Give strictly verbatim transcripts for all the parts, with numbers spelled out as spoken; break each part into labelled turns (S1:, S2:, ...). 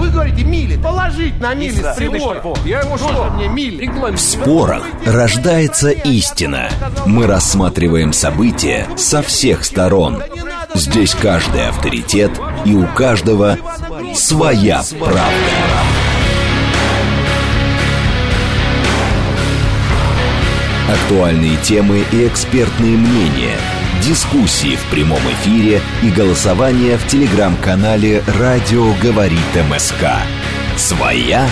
S1: вы говорите мили. Положить на мили с прибора.
S2: Я ему что?
S1: Мне мили.
S3: В спорах рождается истина. Мы рассматриваем события со всех сторон. Здесь каждый авторитет, и у каждого своя правда. Актуальные темы и экспертные мнения, дискуссии в прямом эфире и голосование в телеграм-канале «Радио говорит МСК». Своя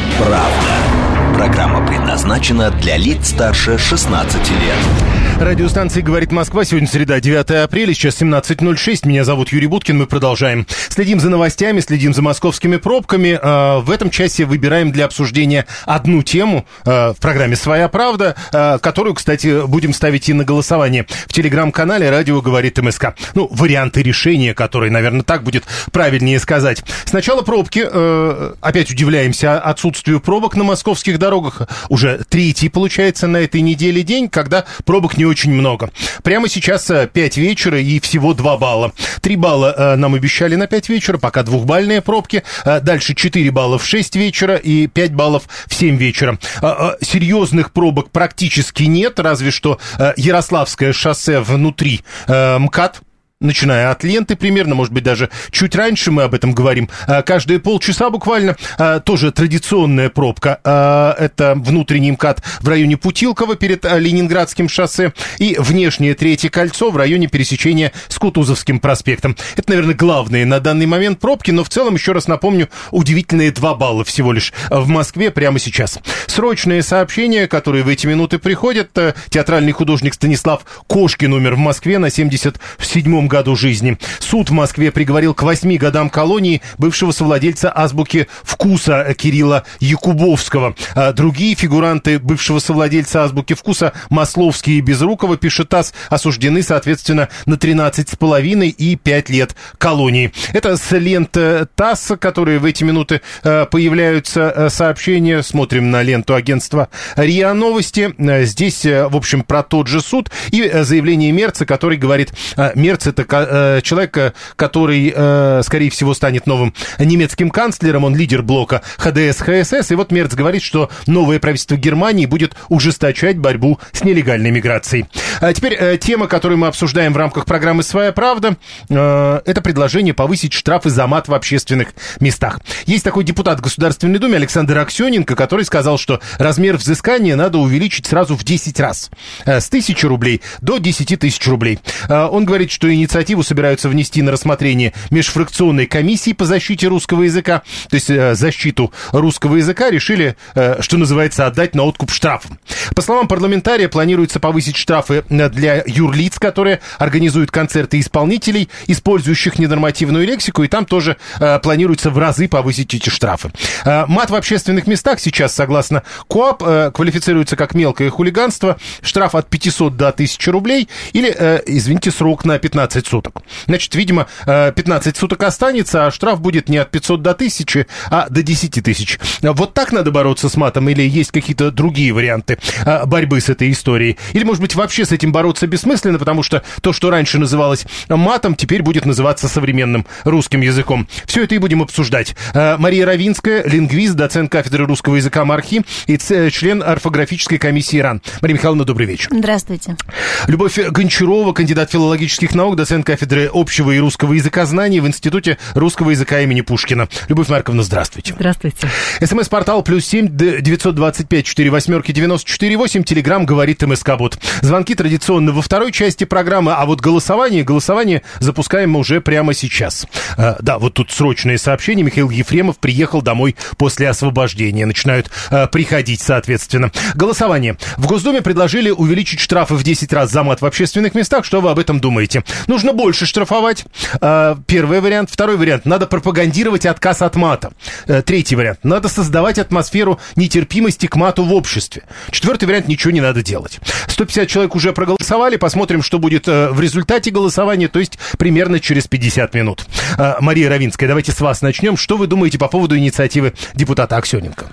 S3: правда. Программа предназначена для лиц старше шестнадцати лет.
S4: Радиостанция «Говорит Москва». Сегодня среда, девятое апреля, сейчас семнадцать ноль шесть. Меня зовут Юрий Буткин. Мы продолжаем. Следим за новостями, следим за московскими пробками. В этом часе выбираем для обсуждения одну тему в программе «Своя правда», которую, кстати, будем ставить и на голосование в телеграм-канале «Радио говорит МСК». Ну, варианты решения, которые, наверное, так будет правильнее сказать. Сначала пробки. Опять удивляемся отсутствию пробок на московских дорогах. Уже третий, получается, на этой неделе день, когда пробок не очень много. Прямо сейчас пять вечера и всего два балла. три балла э, нам обещали на пять вечера, пока двухбальные пробки. Э, дальше четыре балла в шесть вечера и пять баллов в семь вечера. Э, э, серьезных пробок практически нет, разве что э, Ярославское шоссе внутри э, МКАД. Начиная от ленты примерно, может быть, даже чуть раньше мы об этом говорим. Каждые полчаса буквально. Тоже традиционная пробка. Это внутренний МКАД в районе Путилково перед Ленинградским шоссе и внешнее Третье кольцо в районе пересечения с Кутузовским проспектом. Это, наверное, главные на данный момент пробки, но в целом, еще раз напомню, удивительные два балла всего лишь в Москве прямо сейчас. Срочные сообщения, которые в эти минуты приходят. Театральный художник Станислав Кошкин умер в Москве на семьдесят седьмом году жизни. Суд в Москве приговорил к восьми годам колонии бывшего совладельца азбуки вкуса Кирилла Якубовского. А другие фигуранты бывшего совладельца азбуки вкуса Масловский и Безрукова, пишет ТАСС, осуждены, соответственно, на тринадцать с половиной и пять лет колонии. Это с лент ТАСС, которые в эти минуты появляются сообщения. Смотрим на ленту агентства РИА Новости. Здесь, в общем, про тот же суд и заявление Мерца, который говорит, Мерц — это человек, который, скорее всего, станет новым немецким канцлером, он лидер блока ХДС-ХСС, и вот Мерц говорит, что новое правительство Германии будет ужесточать борьбу с нелегальной миграцией. А теперь тема, которую мы обсуждаем в рамках программы «Своя правда», это предложение повысить штрафы за мат в общественных местах. Есть такой депутат в Государственной Думе Александр Аксененко, который сказал, что размер взыскания надо увеличить сразу в десять раз, с тысячи рублей до десяти тысяч рублей. Он говорит, что инициативу собираются внести на рассмотрение межфракционной комиссии по защите русского языка, то есть э, защиту русского языка решили, э, что называется, отдать на откуп штрафам. По словам парламентария, планируется повысить штрафы для юрлиц, которые организуют концерты исполнителей, использующих ненормативную лексику, и там тоже э, планируется в разы повысить эти штрафы. Э, мат в общественных местах сейчас, согласно КоАП, э, квалифицируется как мелкое хулиганство, штраф от пятисот до тысячи рублей или, э, извините, срок на пятнадцать суток. Значит, видимо, пятнадцать суток останется, а штраф будет не от пятисот до тысячи, а до десяти тысяч. Вот так надо бороться с матом, или есть какие-то другие варианты борьбы с этой историей? Или, может быть, вообще с этим бороться бессмысленно, потому что то, что раньше называлось матом, теперь будет называться современным русским языком. Все это и будем обсуждать. Мария Равинская, лингвист, доцент кафедры русского языка МАРХИ и член орфографической комиссии РАН. Мария Михайловна, добрый вечер.
S5: Здравствуйте.
S4: Любовь Гончарова, кандидат филологических наук, доцент кафедры общего и русского языкознаний в Институте русского языка имени Пушкина. Любовь Марковна, здравствуйте.
S5: Здравствуйте.
S4: СМС-портал плюс семь девятьсот двадцать пять четыре восьмерки девяносто четыре восемь. Телеграм говорит МСК-бот. Звонки традиционно во второй части программы, а вот голосование, голосование запускаем мы уже прямо сейчас. А, да, вот тут срочные сообщения. Михаил Ефремов приехал домой после освобождения. Начинают а, приходить, соответственно. Голосование. В Госдуме предложили увеличить штрафы в десять раз за мат в общественных местах. Что вы об этом думаете? Нужно больше штрафовать. Первый вариант. Второй вариант. Надо пропагандировать отказ от мата. Третий вариант. Надо создавать атмосферу нетерпимости к мату в обществе. Четвертый вариант. Ничего не надо делать. сто пятьдесят человек уже проголосовали. Посмотрим, что будет в результате голосования, то есть примерно через пятьдесят минут. Мария Равинская, давайте с вас начнем. Что вы думаете по поводу инициативы депутата Аксененко?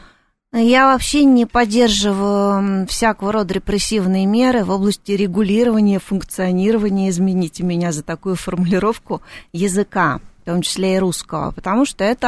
S5: Я вообще не поддерживаю всякого рода репрессивные меры в области регулирования, функционирования, извините меня за такую формулировку, языка, в том числе и русского, потому что это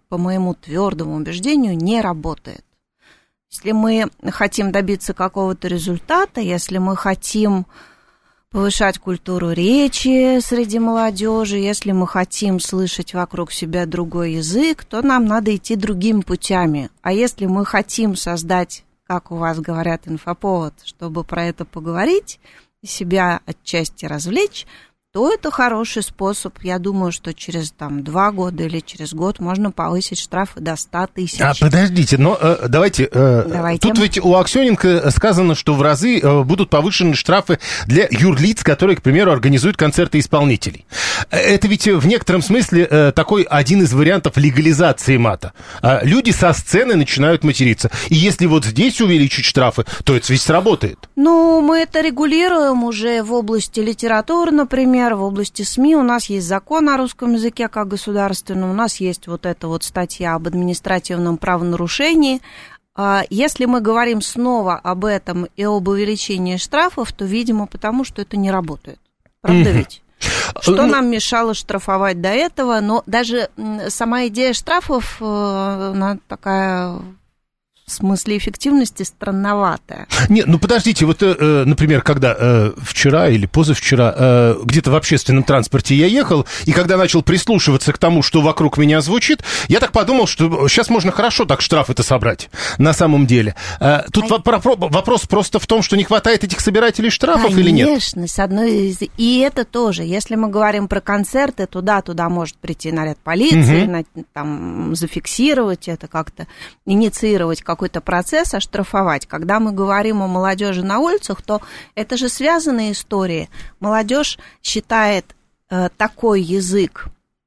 S5: по моему твердому убеждению, не работает. Если мы хотим добиться какого-то результата, если мы хотим повышать культуру речи среди молодежи, если мы хотим слышать вокруг себя другой язык, то нам надо идти другими путями. А если мы хотим создать, как у вас говорят, инфоповод, чтобы про это поговорить, себя отчасти развлечь, то это хороший способ. Я думаю, что через там, два года или через год можно повысить штрафы до ста тысяч.
S4: А подождите, но э, давайте, э,
S5: давайте.
S4: Тут ведь у Аксененко сказано, что в разы э, будут повышены штрафы для юрлиц, которые, к примеру, организуют концерты исполнителей. Это ведь в некотором смысле э, такой один из вариантов легализации мата. А люди со сцены начинают материться. И если вот здесь увеличить штрафы, то это ведь сработает.
S5: Ну, мы это регулируем уже в области литературы, например, в области СМИ. У нас есть закон о русском языке как государственном, у нас есть вот эта вот статья об административном правонарушении. Если мы говорим снова об этом и об увеличении штрафов, то, видимо, потому что это не работает. Правда ведь? Что нам мешало штрафовать до этого? Но даже сама идея штрафов, она такая... в смысле эффективности странноватая.
S4: Нет, ну подождите, вот, э, например, когда э, вчера или позавчера э, где-то в общественном транспорте я ехал, и когда начал прислушиваться к тому, что вокруг меня звучит, я так подумал, что сейчас можно хорошо так штрафы-то собрать, на самом деле. Э, тут а... вопрос, вопрос просто в том, что не хватает этих собирателей штрафов. Конечно, или нет?
S5: Конечно, с одной из... И это тоже, если мы говорим про концерты, туда, туда может прийти наряд полиции, угу. на, там, зафиксировать это как-то, инициировать как какой-то процесс, оштрафовать. Когда мы говорим о молодежи на улицах, то это же связанные истории. Молодежь считает э, такой язык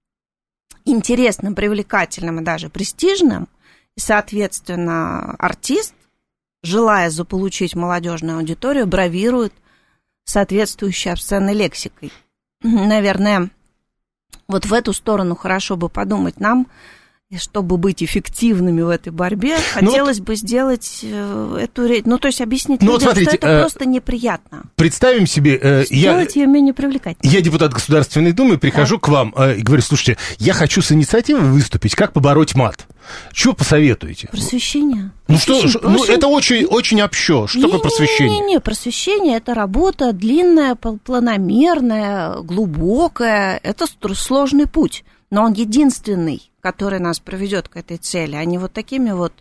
S5: интересным, привлекательным и даже престижным, и, соответственно, артист, желая заполучить молодежную аудиторию, бравирует соответствующей обсценной лексикой. Наверное, вот в эту сторону хорошо бы подумать нам. И чтобы быть эффективными в этой борьбе, ну, хотелось вот, бы сделать эту речь, ну, то есть объяснить ну, людям, вот смотрите, что это э, просто неприятно.
S4: Представим себе... Э,
S5: сделать я, ее менее привлекательной.
S4: Я депутат Государственной Думы, прихожу да. к вам э, и говорю, слушайте, я хочу с инициативой выступить, как побороть мат. Чего посоветуете?
S5: Просвещение.
S4: Ну, что, ну это очень, очень общо. Что не, такое просвещение?
S5: Не-не-не, просвещение – это работа длинная, планомерная, глубокая. Это сложный путь, но он единственный, который нас приведет к этой цели, а не вот такими вот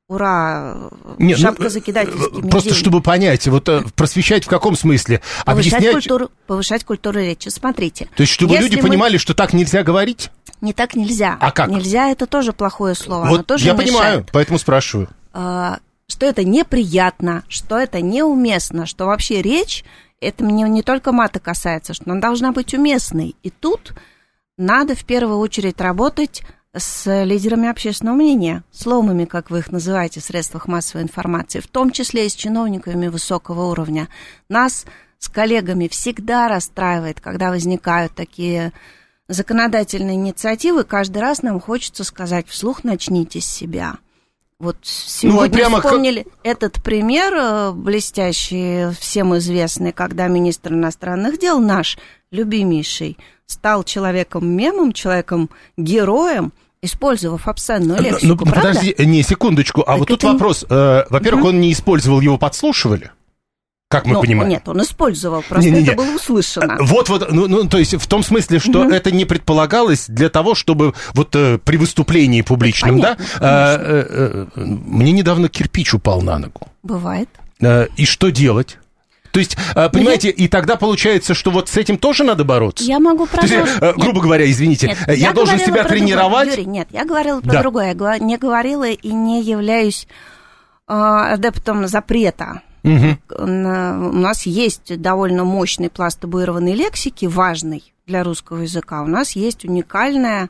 S5: ура, Нет, шапкозакидательскими
S4: ну, просто идеями. Чтобы понять, вот просвещать в каком смысле?
S5: Повышать,
S4: Объяснять...
S5: культуру, повышать культуру речи. Смотрите.
S4: То есть, чтобы люди мы... понимали, что так нельзя говорить?
S5: Не так нельзя.
S4: А как?
S5: Нельзя, это тоже плохое слово.
S4: Вот
S5: оно тоже
S4: я
S5: мешает.
S4: Понимаю, поэтому спрашиваю.
S5: А, что это неприятно, что это неуместно, что вообще речь, это не, не только мата касается, что она должна быть уместной. И тут надо в первую очередь работать с лидерами общественного мнения, с ломами, как вы их называете, в средствах массовой информации, в том числе и с чиновниками высокого уровня. Нас с коллегами всегда расстраивает, когда возникают такие законодательные инициативы. Каждый раз нам хочется сказать вслух: начните с себя. Вот сегодня ну, прямо вспомнили как... этот пример блестящий, всем известный, когда министр иностранных дел, наш любимейший, стал человеком-мемом, человеком-героем, использовав обсценную лексику,
S4: ну,
S5: правда?
S4: Подожди, не, секундочку, а так вот тут не... вопрос. Э, во-первых, угу. он не использовал, его подслушивали? Как мы
S5: ну,
S4: понимаем?
S5: Нет, он использовал, просто не, не, это не. было услышано.
S4: Вот, вот, ну, ну, то есть в том смысле, что угу. это не предполагалось для того, чтобы вот э, при выступлении публичном, понятно, да? Э, э, э, мне недавно кирпич упал на ногу.
S5: Бывает.
S4: Э, и что делать? То есть, понимаете, я... и тогда получается, что вот с этим тоже надо бороться?
S5: Я могу продолжить.
S4: Есть, грубо нет. говоря, извините, нет, я, я должен себя тренировать?
S5: Юрий, нет, я говорила про
S4: да.
S5: другое. Я не говорила и не являюсь э, адептом запрета.
S4: Угу.
S5: У нас есть довольно мощный пласт табуированной лексики, важный для русского языка. У нас есть уникальная,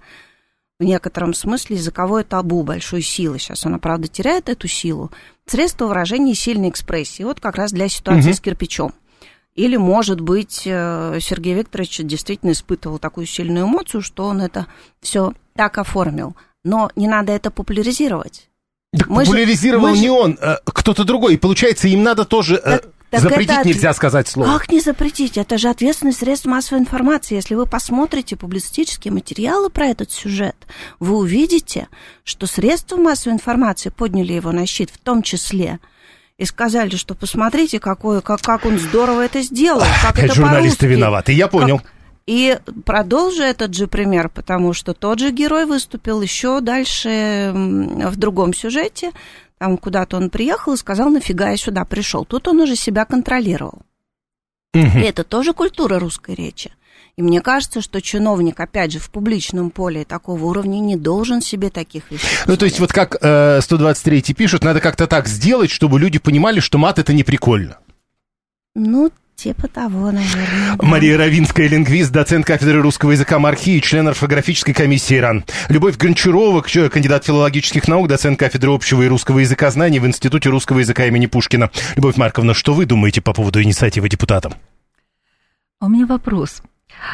S5: в некотором смысле, языковое табу большой силы. Сейчас она, правда, теряет эту силу. Средство выражения сильной экспрессии. Вот как раз для ситуации угу. с кирпичом. Или, может быть, Сергей Викторович действительно испытывал такую сильную эмоцию, что он это все так оформил. Но не надо это популяризировать.
S4: Так мы популяризировал же, не же... он, а кто-то другой. И получается, им надо тоже...
S5: Так, Так
S4: запретить
S5: это...
S4: нельзя сказать слово.
S5: Как не запретить? Это же ответственность средств массовой информации. Если вы посмотрите публицистические материалы про этот сюжет, вы увидите, что средства массовой информации подняли его на щит, в том числе, и сказали, что посмотрите, какой, как, как он здорово это сделал. Как
S4: Опять
S5: это
S4: журналисты
S5: по-русски.
S4: виноваты, я понял.
S5: Как... И продолжу этот же пример, потому что тот же герой выступил еще дальше в другом сюжете. Там куда-то он приехал и сказал, нафига я сюда пришел. Тут он уже себя контролировал. Угу. И это тоже культура русской речи. И мне кажется, что чиновник, опять же, в публичном поле такого уровня не должен себе таких вещей позволять.
S4: Ну, то есть, вот как э, сто двадцать три пишут, надо как-то так сделать, чтобы люди понимали, что мат — это не прикольно.
S5: Ну, типа того, наверное. Да.
S4: Мария Равинская, лингвист, доцент кафедры русского языка МАРХИ и член орфографической комиссии РАН. Любовь Гончарова, кандидат филологических наук, доцент кафедры общего и русского языкознаний в Институте русского языка имени Пушкина. Любовь Марковна, что вы думаете по поводу инициативы депутатов?
S2: У меня вопрос.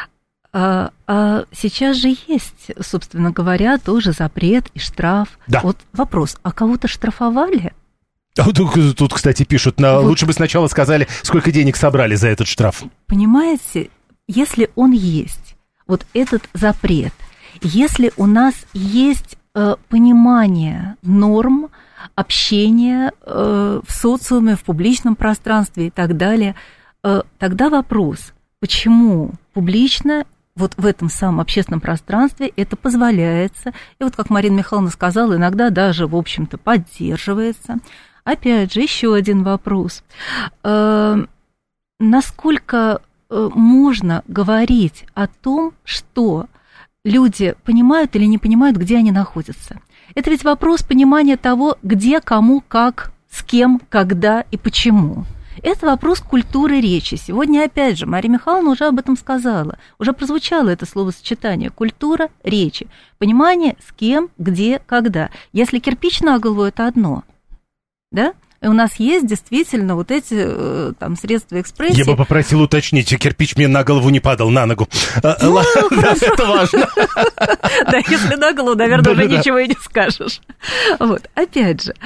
S2: А, а сейчас же есть, собственно говоря, тоже запрет и штраф.
S4: Да.
S2: Вот вопрос, а кого-то штрафовали?
S4: Тут, тут, кстати, пишут, на, вот. Лучше бы сначала сказали, сколько денег собрали за этот штраф.
S2: Понимаете, если он есть, вот этот запрет, если у нас есть э, понимание норм общения э, в социуме, в публичном пространстве и так далее, э, тогда вопрос, почему публично вот в этом самом общественном пространстве это позволяется, и вот, как Марина Михайловна сказала, иногда даже, в общем-то, поддерживается. Опять же, еще один вопрос. Э, насколько э, можно говорить о том, что люди понимают или не понимают, где они находятся? Это ведь вопрос понимания того, где, кому, как, с кем, когда и почему. Это вопрос культуры речи. Сегодня, опять же, Мария Михайловна уже об этом сказала. Уже прозвучало это словосочетание. Культура речи. Понимание, с кем, где, когда. Если кирпич на голову, это одно. Да? И у нас есть действительно вот эти там средства экспрессии.
S4: Я бы попросил уточнить, кирпич мне на голову не падал, на ногу.
S2: Ну,
S4: это важно.
S2: Да, если на голову, наверное, уже ничего и не скажешь. Вот, опять же,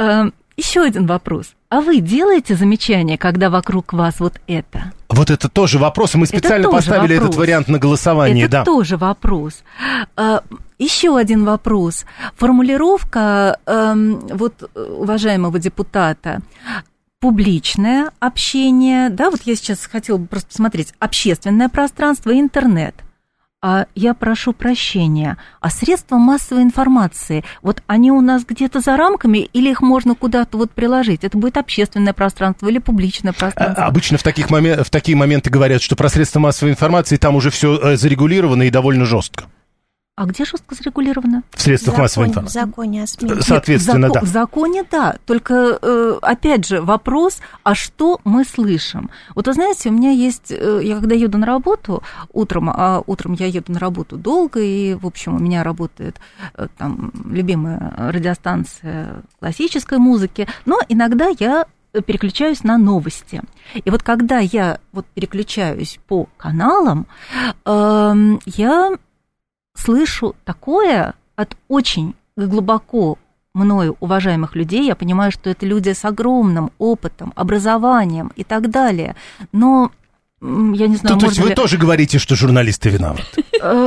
S2: еще один вопрос. А вы делаете замечания, когда вокруг вас вот это?
S4: Вот это тоже вопрос, и мы специально поставили вопрос. Этот вариант на голосование.
S2: Это
S4: да.
S2: тоже вопрос. Еще один вопрос. Формулировка вот уважаемого депутата. Публичное общение, да, вот я сейчас хотела бы просто посмотреть, общественное пространство и интернет. А я прошу прощения, а средства массовой информации, вот они у нас где-то за рамками, или их можно куда-то вот приложить? Это будет общественное пространство или публичное пространство?
S4: Обычно в, таких момен- в такие моменты говорят, что про средства массовой информации там уже все зарегулировано и довольно жестко.
S2: А где жестко зарегулировано?
S4: В средствах
S5: закон,
S4: массовой информации.
S5: В законе о СМИ.
S4: Соответственно,
S2: Нет, в, зако-
S4: да.
S2: в законе, да. Только, опять же, вопрос, а что мы слышим? Вот вы знаете, у меня есть, я когда еду на работу утром, а утром я еду на работу долго, и, в общем, у меня работает там любимая радиостанция классической музыки, но иногда я переключаюсь на новости. И вот когда я вот переключаюсь по каналам, э, я слышу такое от очень глубоко мною уважаемых людей. Я понимаю, что это люди с огромным опытом, образованием и так далее. Но я не знаю,
S4: то, то есть вы
S2: ли...
S4: тоже говорите, что журналисты виноваты?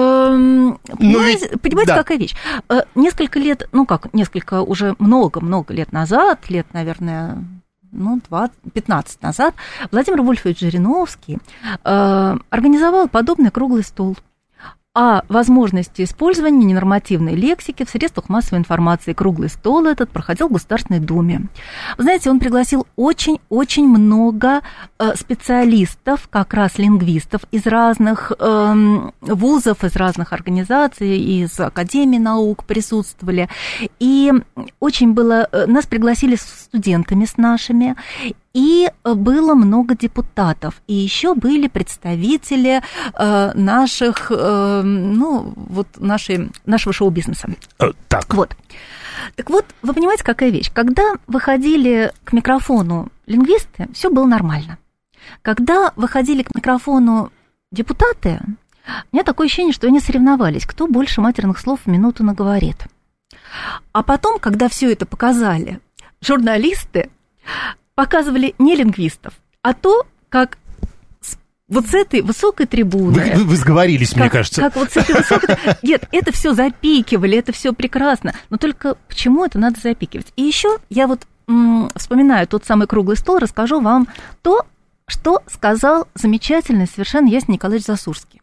S2: Понимаете, какая вещь? Несколько лет, ну как, несколько, уже много-много лет назад, лет, наверное... ну, двадцать, пятнадцать назад, Владимир Вольфович Жириновский э, организовал подобный круглый стол о возможности использования ненормативной лексики в средствах массовой информации. Круглый стол этот проходил в Государственной Думе. Вы знаете, он пригласил очень-очень много э, специалистов, как раз лингвистов из разных э, вузов, из разных организаций, из Академии наук присутствовали. И очень было... Нас пригласили с студентами, с нашими, и было много депутатов, и еще были представители э, наших, э, ну, вот нашей, нашего шоу-бизнеса.
S4: Так.
S2: Вот. Так вот, вы понимаете, какая вещь? Когда выходили к микрофону лингвисты, все было нормально. Когда выходили к микрофону депутаты, у меня такое ощущение, что они соревновались, кто больше матерных слов в минуту наговорит. А потом, когда все это показали, журналисты показывали не лингвистов, а то, как вот с этой высокой трибуны...
S4: Вы, вы, вы сговорились,
S2: как,
S4: мне кажется.
S2: Как вот с этой высокой... Нет, это все запикивали, это все прекрасно. Но только почему это надо запикивать? И еще я вот м- вспоминаю тот самый круглый стол, расскажу вам то, что сказал замечательный совершенно Ясень Николаевич Засурский.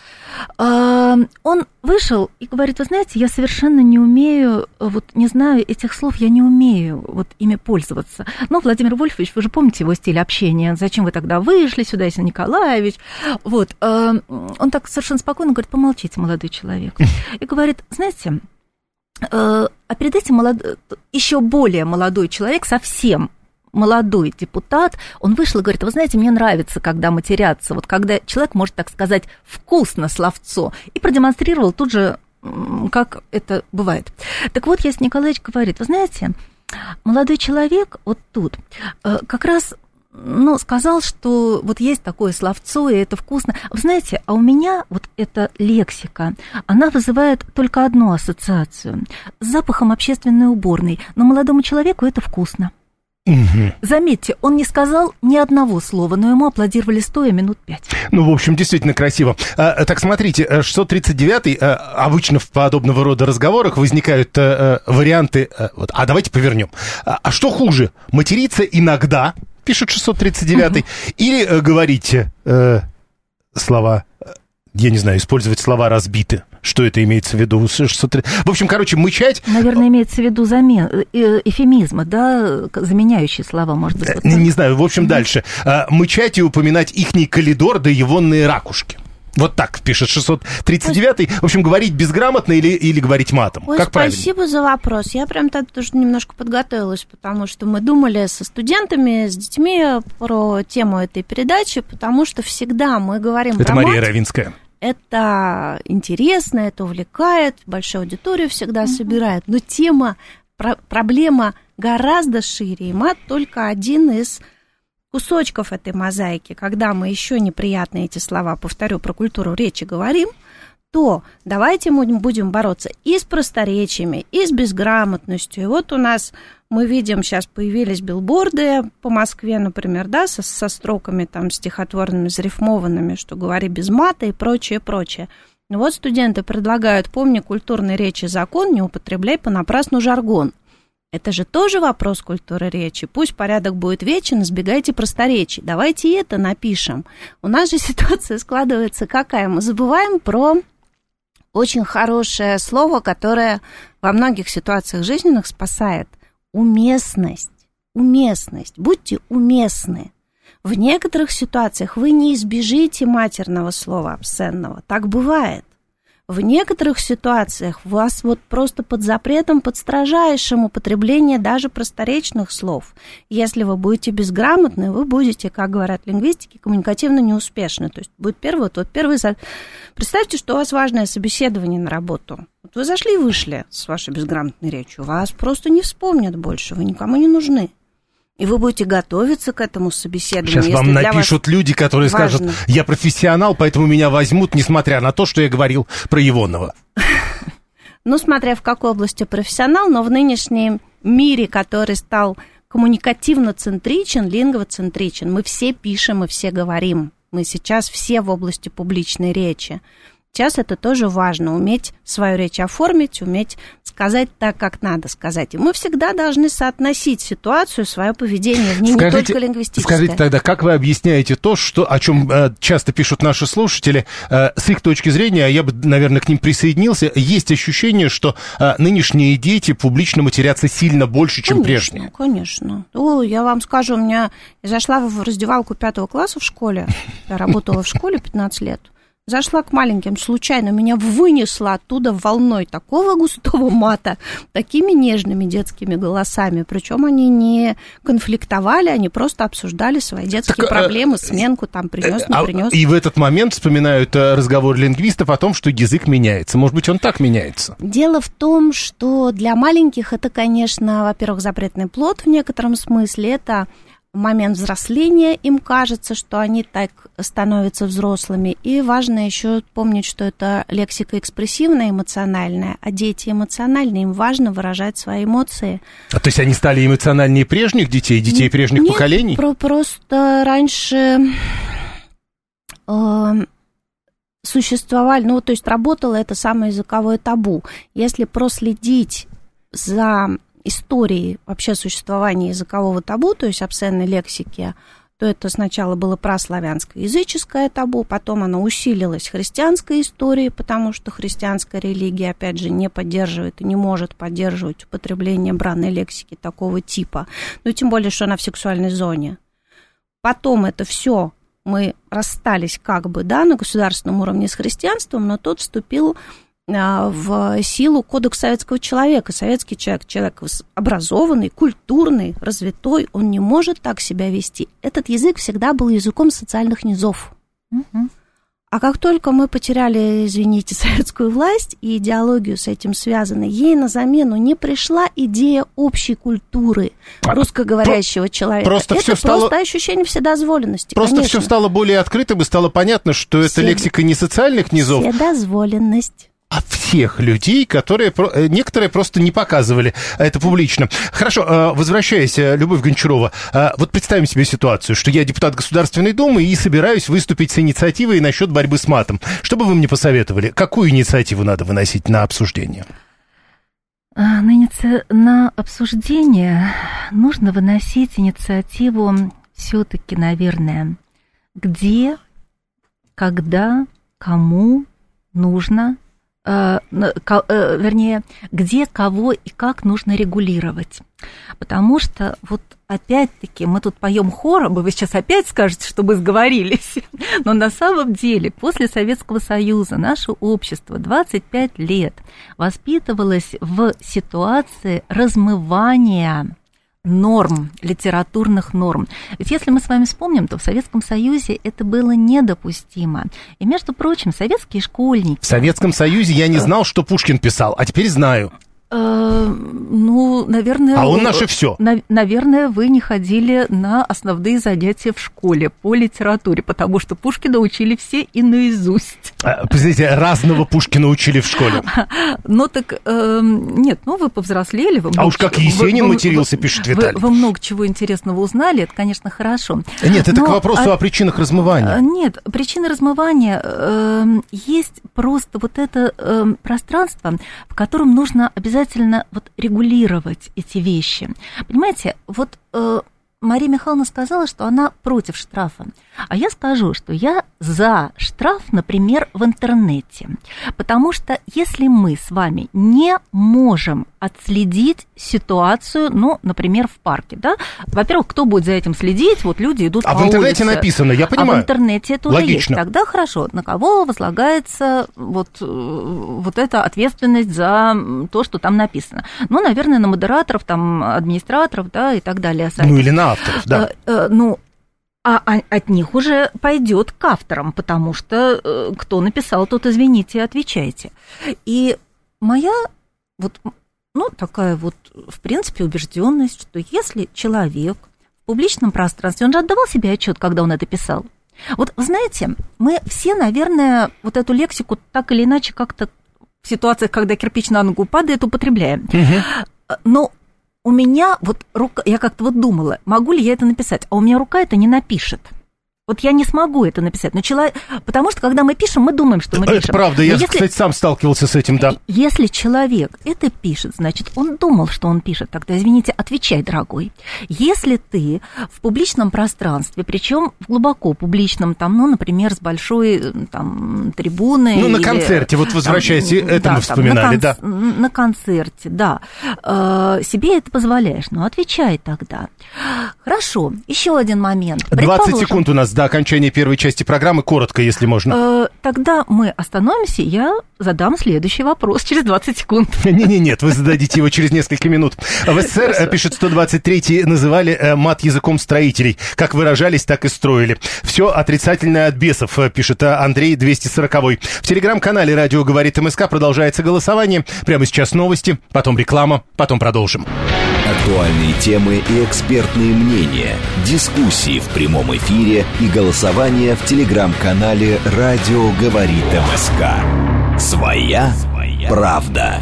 S2: Он вышел и говорит: вы знаете, я совершенно не умею, вот не знаю этих слов, я не умею вот ими пользоваться. Но, Владимир Вольфович, вы же помните его стиль общения, зачем вы тогда вышли сюда, Ясень Николаевич? Вот, он так совершенно спокойно говорит: помолчите, молодой человек. И говорит: знаете, а перед этим молод... еще более молодой человек, совсем молодой депутат, он вышел и говорит: вы знаете, мне нравится, когда матерятся, вот когда человек может, так сказать, вкусно словцо, и продемонстрировал тут же, как это бывает. Так вот, Ясень Николаевич говорит: вы знаете, молодой человек вот тут как раз, ну, сказал, что вот есть такое словцо, и это вкусно. Вы знаете, а у меня вот эта лексика, она вызывает только одну ассоциацию с запахом общественной уборной, но молодому человеку это вкусно. Угу. Заметьте, он не сказал ни одного слова, но ему аплодировали стоя минут пять.
S4: Ну, в общем, действительно красиво. А, так, смотрите, шестьсот тридцать девятый, а, обычно в подобного рода разговорах возникают а, варианты, а, вот, а давайте повернем. А, а что хуже, материться иногда, пишет шестьсот тридцать девятый, угу. или а, говорить а, слова... Я не знаю, использовать слова «разбиты». Что это имеется в виду? В общем, короче, мычать...
S2: Наверное, имеется в виду замен... эвфемизмы, да, заменяющие слова, может быть. Вот
S4: не, не знаю, в общем, mm-hmm. дальше. Мычать и упоминать ихний коридор да егонные ракушки. Вот так пишет шестьсот тридцать девятый. В общем, говорить безграмотно или, или говорить матом?
S5: Ой,
S4: как правильно?
S5: Спасибо за вопрос. Я прям так тоже немножко подготовилась, потому что мы думали со студентами, с детьми про тему этой передачи, потому что всегда мы говорим
S4: это
S5: про
S4: Мария
S5: мать.
S4: Равинская.
S5: Это интересно, это увлекает, большую аудиторию всегда mm-hmm. собирает. Но тема, про, проблема гораздо шире, и мат только один из кусочков этой мозаики. Когда мы еще неприятные эти слова, повторю, про культуру речи говорим, то давайте мы будем бороться и с просторечиями, и с безграмотностью. И вот у нас, мы видим, сейчас появились билборды по Москве, например, да, со, со строками там стихотворными, зарифмованными, что говори без мата и прочее, прочее. Ну вот студенты предлагают: помни культурной речи закон, не употребляй понапрасну жаргон. Это же тоже вопрос культуры речи. Пусть порядок будет вечен, избегайте просторечий. Давайте и это напишем. У нас же ситуация складывается какая? Мы забываем про очень хорошее слово, которое во многих ситуациях жизненных спасает. Уместность. Уместность. Будьте уместны. В некоторых ситуациях вы не избежите матерного слова обсценного. Так бывает. В некоторых ситуациях у вас вот просто под запретом, под строжайшим употребление даже просторечных слов. Если вы будете безграмотны, вы будете, как говорят лингвистики, коммуникативно неуспешны. То есть будет первый, вот, вот первый... Представьте, что у вас важное собеседование на работу. Вот вы зашли и вышли с вашей безграмотной речью. Вас просто не вспомнят больше, вы никому не нужны. И вы будете готовиться к этому собеседованию.
S4: Сейчас вам напишут люди, которые важно. скажут: я профессионал, поэтому меня возьмут, несмотря на то, что я говорил про Ивонова.
S5: Ну, смотря в какой области профессионал, но в нынешнем мире, который стал коммуникативно-центричен, лингвоцентричен, мы все пишем и все говорим. Мы сейчас все в области публичной речи. Сейчас это тоже важно, уметь свою речь оформить, уметь сказать так, как надо сказать. И мы всегда должны соотносить ситуацию, свое поведение в ней, скажите, не только лингвистическое.
S4: Скажите тогда, как вы объясняете то, что, о чем э, часто пишут наши слушатели, э, с их точки зрения, я бы, наверное, к ним присоединился, есть ощущение, что э, нынешние дети публично матерятся сильно больше, чем
S5: конечно,
S4: прежние?
S5: Конечно, конечно. Я вам скажу, у меня, я зашла в раздевалку пятого класса в школе, я работала в школе пятнадцать лет. Зашла к маленьким, случайно меня вынесло оттуда волной такого густого мата, такими нежными детскими голосами. Причем они не конфликтовали, они просто обсуждали свои детские так, проблемы, сменку там принес, не принес.
S4: И в этот момент вспоминают разговор лингвистов о том, что язык меняется. Может быть, он так меняется?
S5: Дело в том, что для маленьких это, конечно, во-первых, запретный плод в некотором смысле. Это в момент взросления им кажется, что они так становятся взрослыми. И важно еще помнить, что это лексика экспрессивная, эмоциональная, а дети эмоциональные, им важно выражать свои эмоции.
S4: А то есть они стали эмоциональнее прежних детей, детей прежних
S5: Нет,
S4: поколений?
S5: Про- просто раньше э, существовали, ну, то есть работало это самое языковое табу. Если проследить за историей вообще существования языкового табу, то есть обсценной лексики, то это сначала было праславянское языческое табу, потом оно усилилось христианской историей, потому что христианская религия, опять же, не поддерживает и не может поддерживать употребление бранной лексики такого типа, ну, тем более, что она в сексуальной зоне. Потом это все мы расстались как бы, да, на государственном уровне с христианством, но тут вступил в силу кодекс советского человека. Советский человек, человек образованный, культурный, развитой, он не может так себя вести. Этот язык всегда был языком социальных низов. Угу. А как только мы потеряли, извините, советскую власть и идеологию с этим связанной, ей на замену не пришла идея общей культуры русскоговорящего Про- человека.
S4: Просто
S5: это
S4: просто
S5: стало... ощущение вседозволенности.
S4: Просто
S5: конечно.
S4: все стало более открытым и стало понятно, что это
S5: Всед...
S4: лексика не социальных низов.
S5: Вседозволенность.
S4: А всех людей, которые некоторые просто не показывали это публично. Хорошо, возвращаясь, Любовь Гончарова, вот представим себе ситуацию, что я депутат Государственной Думы и собираюсь выступить с инициативой насчет борьбы с матом. Что бы вы мне посоветовали? Какую инициативу надо выносить на обсуждение?
S2: На, иници... на обсуждение нужно выносить инициативу все-таки, наверное, где, когда, кому нужно, э, э, вернее, где, кого и как нужно регулировать. Потому что вот опять-таки мы тут поем хором, вы сейчас опять скажете, что мы сговорились, но на самом деле после Советского Союза наше общество двадцать пять лет воспитывалось в ситуации размывания норм, литературных норм. Ведь если мы с вами вспомним, то в Советском Союзе это было недопустимо. И, между прочим, советские школьники...
S4: В Советском Союзе я не знал, что Пушкин писал, а теперь знаю.
S2: Ну, наверное...
S4: А он наше все.
S2: На, наверное, вы не ходили на основные занятия в школе по литературе, потому что Пушкина учили все и наизусть.
S4: А, подождите, разного Пушкина учили в школе.
S2: Ну, так, э, нет, ну, вы повзрослели. Вы
S4: а уж как Есенин вы, матерился, вы, пишет Виталий.
S2: Вы, вы много чего интересного узнали, это, конечно, хорошо.
S4: Нет, это
S2: Но,
S4: к вопросу
S2: а,
S4: о причинах размывания.
S2: Нет, причины размывания э, есть просто вот это э, пространство, в котором нужно обязательно обязательно вот регулировать эти вещи. Понимаете, вот э, Мария Михайловна сказала, что она против штрафа. А я скажу, что я за штраф, например, в интернете. Потому что если мы с вами не можем отследить ситуацию, ну, например, в парке, да, во-первых, кто будет за этим следить? Вот люди идут
S4: а
S2: по
S4: в интернете
S2: улице.
S4: Написано, я понимаю.
S2: А в интернете это уже
S4: Логично.
S2: есть. Тогда хорошо. На кого возлагается вот, вот эта ответственность за то, что там написано? Ну, наверное, на модераторов, там, администраторов, да, и так далее.
S4: Ну, или на авторов, да.
S2: А, а, ну, а от них уже пойдет к авторам, потому что э, кто написал, тот, извините, отвечайте. И моя вот, ну, такая вот, в принципе, убежденность, что если человек в публичном пространстве, он же отдавал себе отчет, когда он это писал. Вот, вы знаете, мы все, наверное, вот эту лексику так или иначе как-то в ситуациях, когда кирпич на ногу падает, употребляем. Угу. Но у меня вот рука, я как-то вот думала, могу ли я это написать, а у меня рука это не напишет. Вот я не смогу это написать, но человек, потому что когда мы пишем, мы думаем, что мы
S4: это
S2: пишем.
S4: Это правда,
S2: но
S4: я,
S2: если,
S4: кстати, сам сталкивался с этим, да.
S2: Если человек это пишет, значит, он думал, что он пишет, тогда, извините, отвечай, дорогой. Если ты в публичном пространстве, причем в глубоко публичном, там, ну, например, с большой там, трибуной.
S4: Ну, на
S2: или,
S4: концерте, вот возвращаясь, там, это да, мы вспоминали, там, на
S2: кон-
S4: да.
S2: На концерте, да. Э, себе это позволяешь, ну, отвечай тогда. Хорошо, еще один момент.
S4: двадцать секунд у нас до окончания первой части программы, коротко, если можно.
S2: Э, тогда мы остановимся, я задам следующий вопрос через двадцать секунд.
S4: Не-не-нет, вы зададите его через несколько минут. В СССР, пишет сто двадцать третий, называли мат языком строителей. Как выражались, так и строили. Все отрицательное от бесов, пишет Андрей двести сороковой. В телеграм-канале «Радио говорит МСК» продолжается голосование. Прямо сейчас новости, потом реклама, потом продолжим.
S3: Актуальные темы и экспертные мнения, дискуссии в прямом эфире и голосование в телеграм-канале «Радио говорит МСК». Своя правда.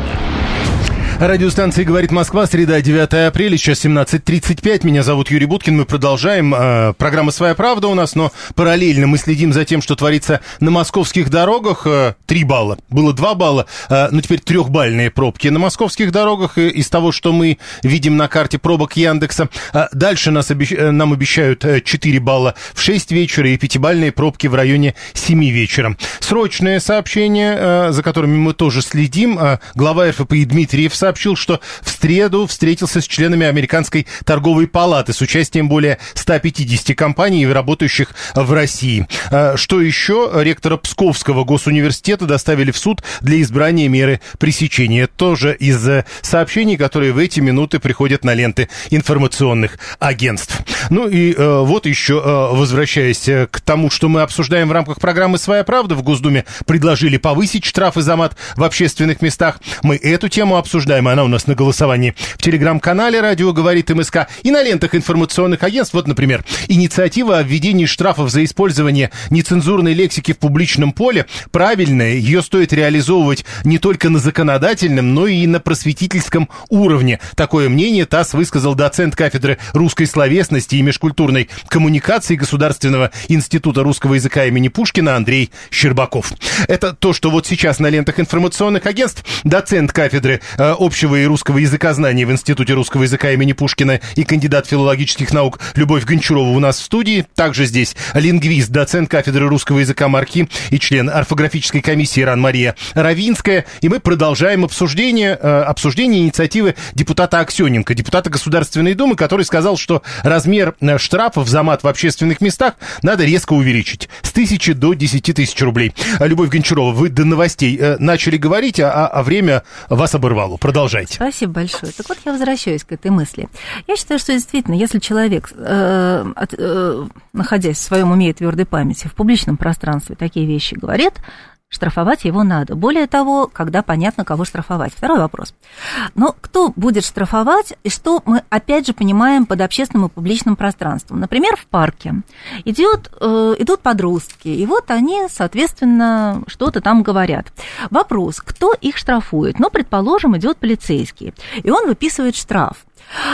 S4: Радиостанция «Говорит Москва», среда, девятое апреля, сейчас семнадцать тридцать пять. Меня зовут Юрий Буткин, мы продолжаем. Э, программа «Своя правда» у нас, но параллельно мы следим за тем, что творится на московских дорогах. Э, три балла. Было два балла, э, но теперь трехбальные пробки на московских дорогах э, из того, что мы видим на карте пробок Яндекса. Э, дальше нас обещ... э, нам обещают э, четыре балла в шесть вечера и пятибальные пробки в районе семи вечера. Срочное сообщение, э, за которыми мы тоже следим. Э, глава эр эф пэ Дмитриев сообщил, что в среду встретился с членами Американской торговой палаты с участием более ста пятидесяти компаний, работающих в России. Что еще? Ректора Псковского госуниверситета доставили в суд для избрания меры пресечения. Тоже из сообщений, которые в эти минуты приходят на ленты информационных агентств. Ну и э, вот еще, э, возвращаясь к тому, что мы обсуждаем в рамках программы «Своя правда», в Госдуме предложили повысить штрафы за мат в общественных местах. Мы эту тему обсуждаем. Она у нас на голосовании в телеграм-канале «Радио говорит МСК» и на лентах информационных агентств. Вот, например, инициатива о введении штрафов за использование нецензурной лексики в публичном поле правильная. Ее стоит реализовывать не только на законодательном, но и на просветительском уровне. Такое мнение ТАСС высказал доцент кафедры русской словесности и межкультурной коммуникации Государственного института русского языка имени Пушкина Андрей Щербаков. Это то, что вот сейчас на лентах информационных агентств. Доцент кафедры э, общего и русского языкознания в Институте русского языка имени Пушкина и кандидат филологических наук Любовь Гончарова у нас в студии. Также здесь лингвист, доцент кафедры русского языка МАРКИ и член орфографической комиссии Иран-Мария Равинская. И мы продолжаем обсуждение, э, обсуждение инициативы депутата Аксененко, депутата Государственной Думы, который сказал, что размер штрафов за мат в общественных местах надо резко увеличить с тысячи до десяти тысяч рублей. Любовь Гончарова, вы до новостей э, начали говорить, а, а время вас оборвало. Продолжайте.
S2: Спасибо большое. Так вот, я возвращаюсь к этой мысли. Я считаю, что действительно, если человек, э, от, э, находясь в своем уме и твердой памяти, в публичном пространстве такие вещи говорит, штрафовать его надо. Более того, когда понятно, кого штрафовать. Второй вопрос. Но кто будет штрафовать, и что мы, опять же, понимаем под общественным и публичным пространством? Например, в парке идет, э, идут подростки, и вот они, соответственно, что-то там говорят. Вопрос, кто их штрафует? Ну, предположим, идет полицейский, и он выписывает штраф.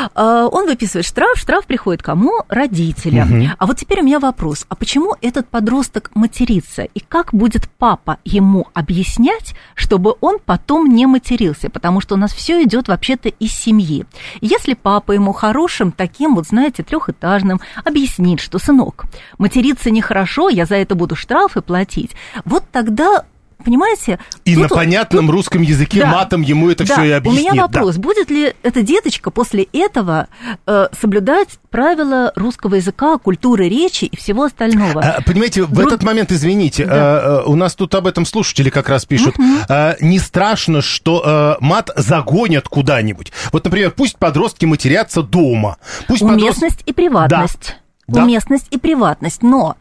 S2: Он выписывает штраф, штраф приходит кому? Родителям. Угу. А вот теперь у меня вопрос, а почему этот подросток матерится? И как будет папа ему объяснять, чтобы он потом не матерился? Потому что у нас все идет вообще-то из семьи. Если папа ему хорошим, таким вот, знаете, трехэтажным, объяснит, что, сынок, материться нехорошо, я за это буду штрафы платить, вот тогда... Понимаете?
S4: И тут, на понятном тут... русском языке, да, матом ему это да. все и объяснит.
S2: У меня вопрос, да. будет ли эта деточка после этого э, соблюдать правила русского языка, культуры речи и всего остального?
S4: А, понимаете, в Друг... этот момент, извините, да. а, у нас тут об этом слушатели как раз пишут, угу. а, не страшно, что а, мат загонят куда-нибудь. Вот, например, пусть подростки матерятся дома. Пусть
S2: Уместность подрост... и приватность. Да. Уместность да. и приватность. Но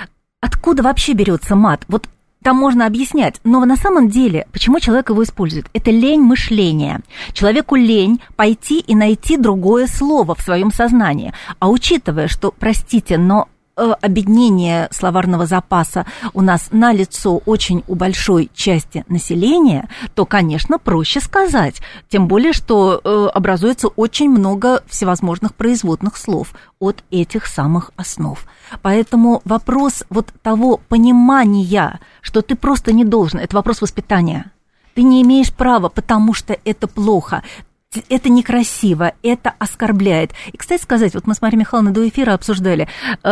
S2: откуда вообще берется мат? Вот там можно объяснять, но на самом деле, почему человек его использует? Это лень мышления. Человеку лень пойти и найти другое слово в своем сознании. А учитывая, что, простите, но обеднение словарного запаса у нас налицо очень у большой части населения, то, конечно, проще сказать. Тем более, что э, образуется очень много всевозможных производных слов от этих самых основ. Поэтому вопрос вот того понимания, что ты просто не должен, это вопрос воспитания. Ты не имеешь права, потому что это плохо. Это некрасиво, это оскорбляет. И, кстати сказать, вот мы с Марией Михайловной до эфира обсуждали,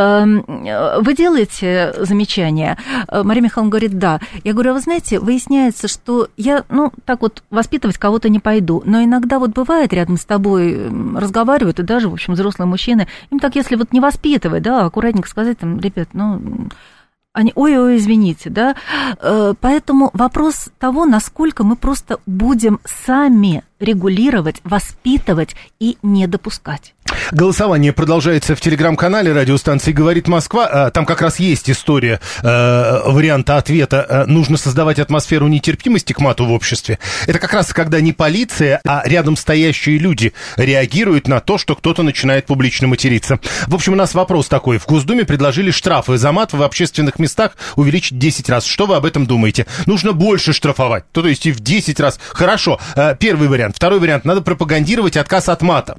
S2: вы делаете замечания? Мария Михайловна говорит, да. Я говорю, а вы знаете, выясняется, что я, ну, так вот воспитывать кого-то не пойду, но иногда вот бывает, рядом с тобой разговаривают, и даже, в общем, взрослые мужчины, им так, если вот не воспитывать, да, аккуратненько сказать, там, ребят, ну... Они, ой-ой, извините, да, поэтому вопрос того, насколько мы просто будем сами регулировать, воспитывать и не допускать.
S4: Голосование продолжается в телеграм-канале радиостанции «Говорит Москва». Там как раз есть история э, варианта ответа. Нужно создавать атмосферу нетерпимости к мату в обществе. Это как раз когда не полиция, а рядом стоящие люди реагируют на то, что кто-то начинает публично материться. В общем, у нас вопрос такой. В Госдуме предложили штрафы за мат в общественных местах увеличить десять раз. Что вы об этом думаете? Нужно больше штрафовать. То, то есть и в десять раз. Хорошо. Первый вариант. Второй вариант. Надо пропагандировать отказ от мата.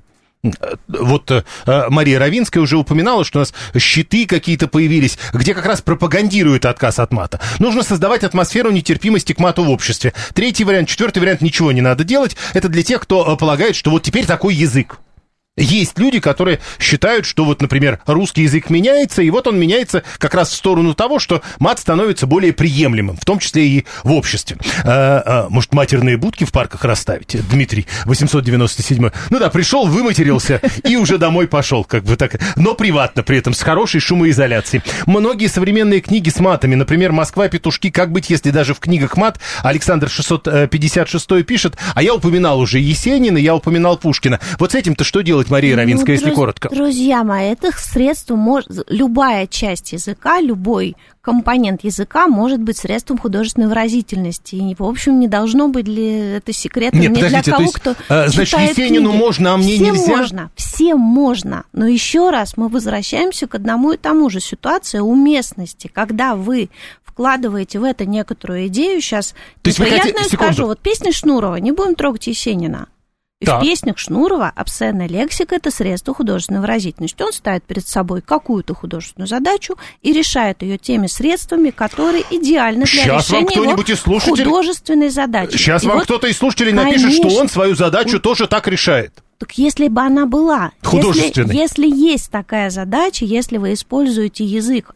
S4: Вот э, Мария Равинская уже упоминала, что у нас щиты какие-то появились, где как раз пропагандируют отказ от мата. Нужно создавать атмосферу нетерпимости к мату в обществе. Третий вариант, четвертый вариант, ничего не надо делать. Это для тех, кто полагает, что вот теперь такой язык. Есть люди, которые считают, что вот, например, русский язык меняется, и вот он меняется как раз в сторону того, что мат становится более приемлемым, в том числе и в обществе. А, а, может, матерные будки в парках расставить? Дмитрий, восемьсот девяносто седьмой. Ну да, пришел, выматерился и уже домой пошел, как бы так, но приватно при этом, с хорошей шумоизоляцией. Многие современные книги с матами, например, «Москва. Петушки. Как быть, если даже в книгах мат», Александр шестьсот пятьдесят шесть пишет, а я упоминал уже Есенина, я упоминал Пушкина. Вот с этим-то что делать, Мария Равинская, ну, если друз- коротко?
S5: Друзья мои, это средство, может, любая часть языка, любой компонент языка может быть средством художественной выразительности. И, в общем, не должно быть ли это секретом
S4: Нет,
S5: ни для кого,
S4: есть,
S5: кто
S4: а, значит,
S5: читает
S4: Есенину
S5: книги.
S4: можно, а мне
S5: всем
S4: нельзя?
S5: Можно, всем можно. Но еще раз мы возвращаемся к одному и тому же. Ситуация уместности. Когда вы вкладываете в это некоторую идею, сейчас неприятную
S4: хотите...
S5: скажу, вот песня Шнурова, не будем трогать Есенина. И в песнях Шнурова обсценная лексика – это средство художественной выразительности. Он ставит перед собой какую-то художественную задачу и решает ее теми средствами, которые идеальны для
S4: Сейчас
S5: решения его
S4: слушатель...
S5: художественной задачи.
S4: Сейчас
S5: и
S4: вам
S5: вот,
S4: кто-то из слушателей напишет,
S5: конечно,
S4: что он свою задачу вот, тоже так решает.
S5: Так если бы она была,
S4: художественной.
S5: Если, если есть такая задача, если вы используете язык,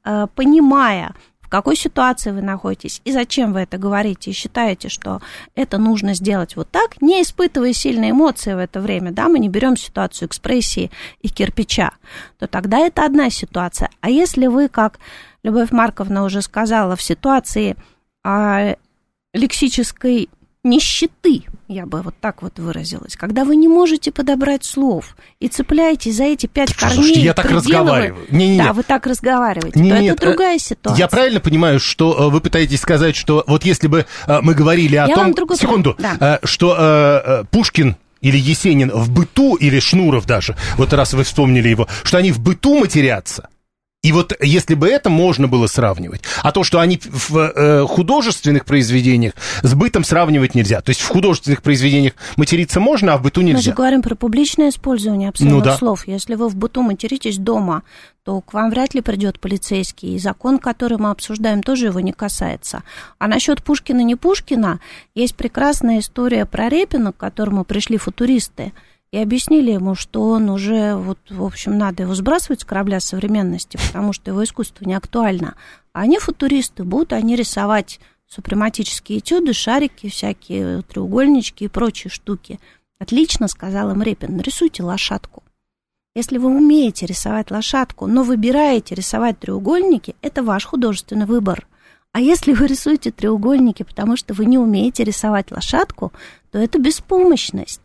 S5: понимая, в какой ситуации вы находитесь и зачем вы это говорите, и считаете, что это нужно сделать вот так, не испытывая сильные эмоции в это время, да, мы не берем ситуацию экспрессии и кирпича, то тогда это одна ситуация. А если вы, как Любовь Марковна уже сказала, в ситуации а, лексической нищеты, я бы вот так вот выразилась, когда вы не можете подобрать слов и цепляетесь за эти пять корней.
S4: Слушайте, я так разговариваю. Не, не,
S5: да,
S4: не.
S5: вы так разговариваете,
S4: не,
S5: то
S4: нет,
S5: это другая ситуация.
S4: Я правильно понимаю, что вы пытаетесь сказать, что вот если бы мы говорили о
S5: я
S4: том...
S5: Другой...
S4: Секунду.
S5: Да.
S4: Что э, Пушкин или Есенин в быту, или Шнуров даже, вот раз вы вспомнили его, что они в быту матерятся, и вот если бы это можно было сравнивать, а то, что они в э, художественных произведениях с бытом сравнивать нельзя. То есть в художественных произведениях материться можно, а в быту нельзя.
S5: Мы же говорим про публичное использование обсценных
S4: ну, да.
S5: слов. Если вы в быту материтесь дома, то к вам вряд ли придет полицейский. И закон, который мы обсуждаем, тоже его не касается. А насчет Пушкина, не Пушкина, есть прекрасная история про Репина, к которому пришли футуристы. И объяснили ему, что он уже, вот, в общем, надо его сбрасывать с корабля современности, потому что его искусство не актуально. А они, футуристы, будут они рисовать супрематические этюды, шарики всякие, треугольнички и прочие штуки. Отлично, сказал им Репин, нарисуйте лошадку. Если вы умеете рисовать лошадку, но выбираете рисовать треугольники, это ваш художественный выбор. А если вы рисуете треугольники, потому что вы не умеете рисовать лошадку, то это беспомощность.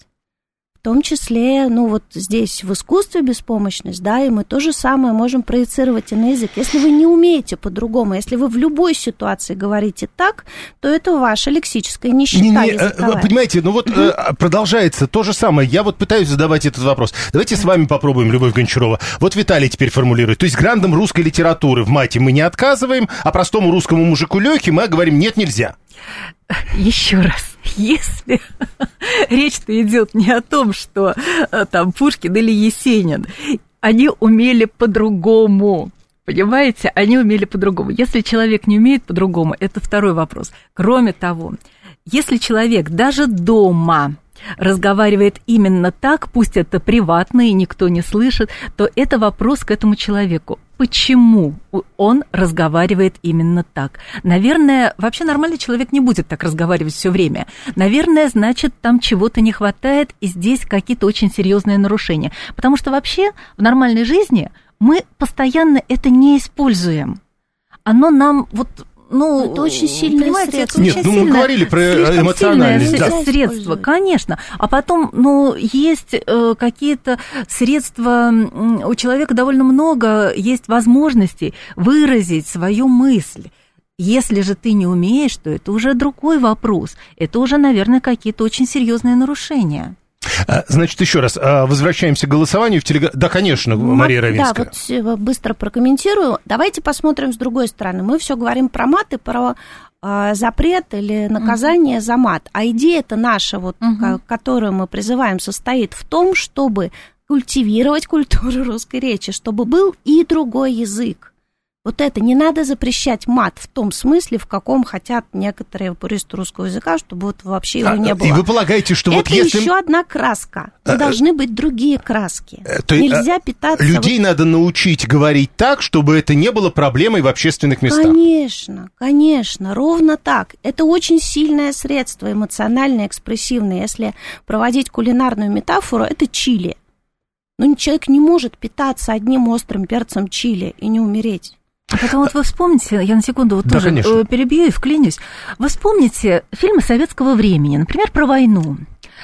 S5: В том числе, ну вот здесь в искусстве беспомощность, да, и мы то же самое можем проецировать и на язык. Если вы не умеете по-другому, если вы в любой ситуации говорите так, то это ваша лексическая нищета
S4: не, не,
S5: языковая.
S4: Понимаете, ну вот угу. продолжается то же самое. Я вот пытаюсь задавать этот вопрос. Давайте с вами попробуем, Любовь Гончарова. Вот Виталий теперь формулирует. То есть грандам русской литературы в мате мы не отказываем, а простому русскому мужику Лёхе мы говорим нет, нельзя.
S2: Еще раз, если речь-то идет не о том, что там Пушкин или Есенин, они умели по-другому, понимаете, они умели по-другому. Если человек не умеет по-другому, это второй вопрос. Кроме того, если человек даже дома разговаривает именно так, пусть это приватно и никто не слышит, то это вопрос к этому человеку. Почему он разговаривает именно так? Наверное, вообще нормальный человек не будет так разговаривать все время. Наверное, значит, там чего-то не хватает, и здесь какие-то очень серьезные нарушения. Потому что вообще в нормальной жизни мы постоянно это не используем. Оно нам вот... ну,
S5: это очень сильное средство.
S4: Нет, ну мы говорили про эмоциональность.
S2: Да.
S5: Да.
S2: Средства, конечно. А потом, ну, есть э, какие-то средства, у человека довольно много есть возможностей выразить свою мысль. Если же ты не умеешь, то это уже другой вопрос. Это уже, наверное, какие-то очень серьезные нарушения.
S4: Значит, еще раз, возвращаемся к голосованию в телег... Да, конечно, Мария Равинская.
S5: Да, вот быстро прокомментирую. Давайте посмотрим с другой стороны. Мы все говорим про мат и про э, запрет или наказание uh-huh. за мат. А идея-то наша, вот, uh-huh. к- которую мы призываем, состоит в том, чтобы культивировать культуру русской речи, чтобы был и другой язык. Вот это, не надо запрещать мат в том смысле, в каком хотят некоторые пуристы русского языка, чтобы вот вообще его
S4: а,
S5: не было.
S4: И вы полагаете, что
S5: это
S4: вот если...
S5: еще одна краска.
S4: А,
S5: должны быть другие краски.
S4: То
S5: Нельзя питаться...
S4: Людей вот... надо научить говорить так, чтобы это не было проблемой в общественных местах.
S5: Конечно, конечно, ровно так. Это очень сильное средство, эмоционально экспрессивное. Если проводить кулинарную метафору, это чили. Но человек не может питаться одним острым перцем чили и не умереть.
S2: А потом вот вы вспомните, я на секунду вот
S4: да,
S2: тоже
S4: конечно.
S2: перебью и вклинюсь. Вы вспомните фильмы советского времени, например, про войну.